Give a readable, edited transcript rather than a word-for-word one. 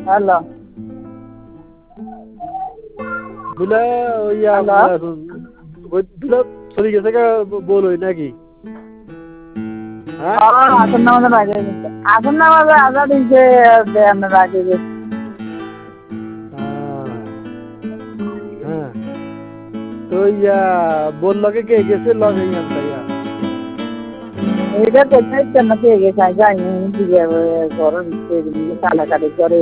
hello দুলা ওই hello ওই দুলা চলে গেছে গা বলোই নাকি হ্যাঁ আসন নামাজের আগে গেছে আসন নামাজে আজাদ দিচ্ছে আপনার আগে গেছে হ্যাঁ তো বললো কে গেছে লগে ইয়ান্তাইয়া এটা কোথায় কেন পেয়ে গেছে যাইনি দিকে ঘর কাটাকাটি করে